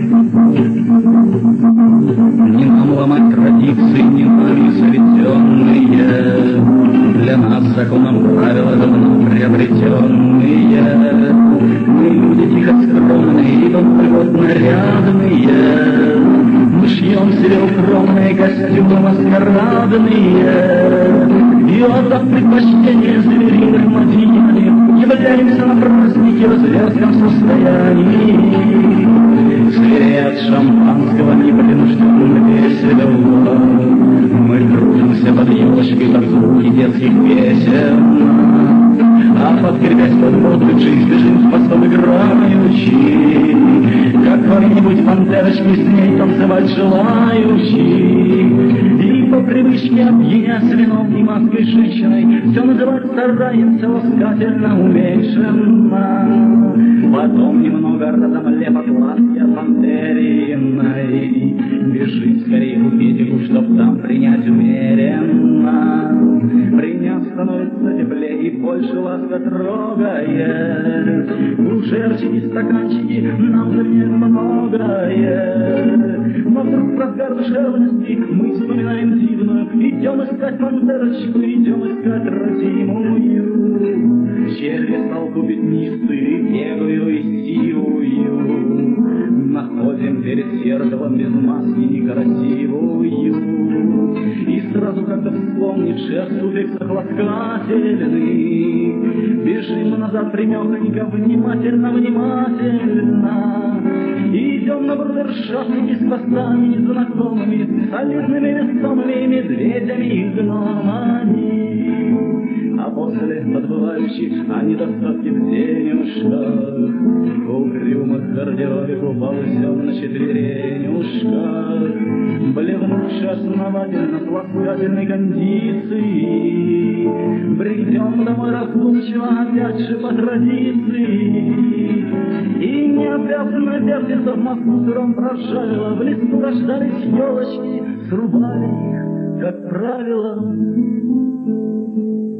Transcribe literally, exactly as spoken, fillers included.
Не нам ломать традиции, не нами заведенные, для нас законом правила давно приобретенные. Мы люди тихо скромные, ибо мы вот нарядные. Мы шьем себе укромные костюмы маскарадные, и отдав предпочтение звериным одеяниям, являемся на празднике в зверском состоянии. Скорее от шампанского непринужденно веселого мы кружимся под елочкой под звуки детских песен, а подкрепясь под бодрый жизнь, бежим с постом играющий, какой-нибудь пантерочкой с ней танцевать желающий. И по привычке опьянясь вином и маской женщиной, все называется раем, все ласкательно уменьшенно. Потом немного разомлев от ласки от пантериной, бежит скорее в петельку, чтоб там принять умеренно. Приняв становится теплее и больше ласка трогает. Кушерчики, стаканчики нам заменяют многое. Но вдруг в разгар душевности мы вспоминаем дивную, идем искать пантерочку, идем искать родимую. Через толпу пятнистую, бегую и сивую, находим перед зеркалом без маски некрасивую. И сразу как-то вспомнивши о суффиксах ласкательных, бежим назад примехонько, внимательно, внимательно. Идем на брудершафте с хвостами незнакомыми, солидными весомыми медведями и гномами. А после подбывающих о недостатке в денежках, угрюмых в гардеробе купался на четверенюшках, блевнувши основательно с ласкательной кондицией, бредем домой раздумчиво опять же по традиции. И необязанно вертится в Москву сыром прошарила, в лесу рождались елочки, срубали их, как правило.